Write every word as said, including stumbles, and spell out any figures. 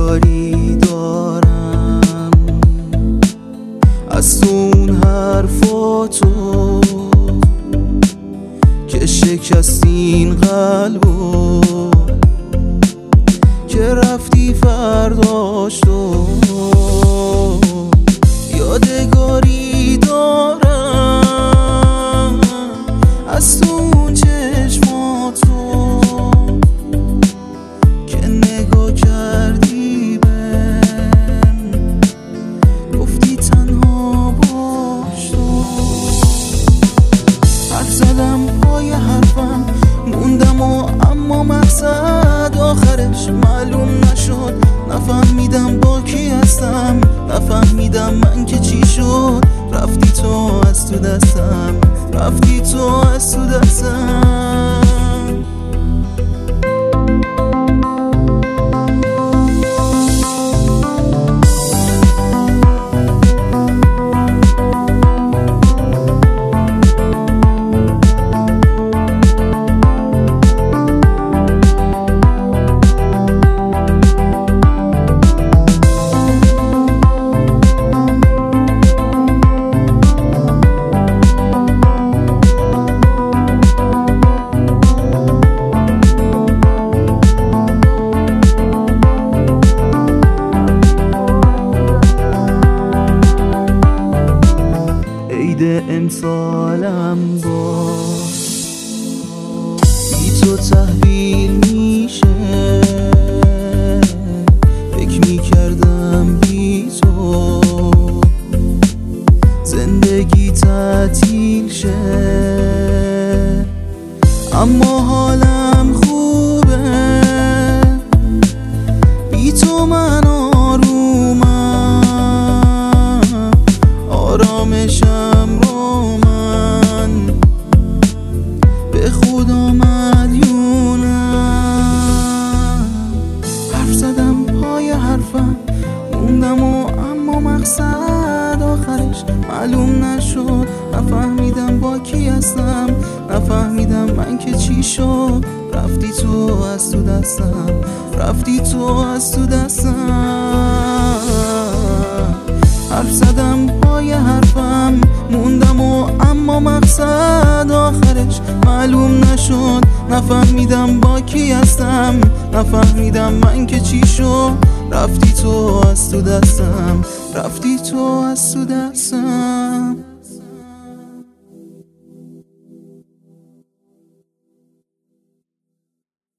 یادگاری دارم از تو اون حرفاتو که شکستین قلبو، که رفتی فرداش تو. یادگاری دارم از تو اون چشماتو که نگاه کردی بهم، گفتی تنها باش تو. حرف زدم پای حرفم موندم و اما مقصد آخرش معلوم نشد. نفهمیدم با کی هستم، نفهمیدم من که چی شد. رفتی تو از تو دستم، رفتی تو از تو دستم. امسالم باز بی تو تحویل میشه. فکر میکردم بی تو زندگی تعطیل شه، اما حالم خوبه بی تو. من آرومم، آرامشم خدا مدیونم. حرف زدم پای حرفم موندم و اما مقصد آخرش معلوم نشد. نفهمیدم با کی هستم، نفهمیدم من که چی شد. رفتی تو از تو دستم، رفتی تو از تو دستم. حرف زدم پای حرفم موندم و اما مقصد آخرش معلوم نشد. نفهمیدم با کی هستم، نفهمیدم من که چی شد. رفتی تو از تو دستم، رفتی تو از تو دستم.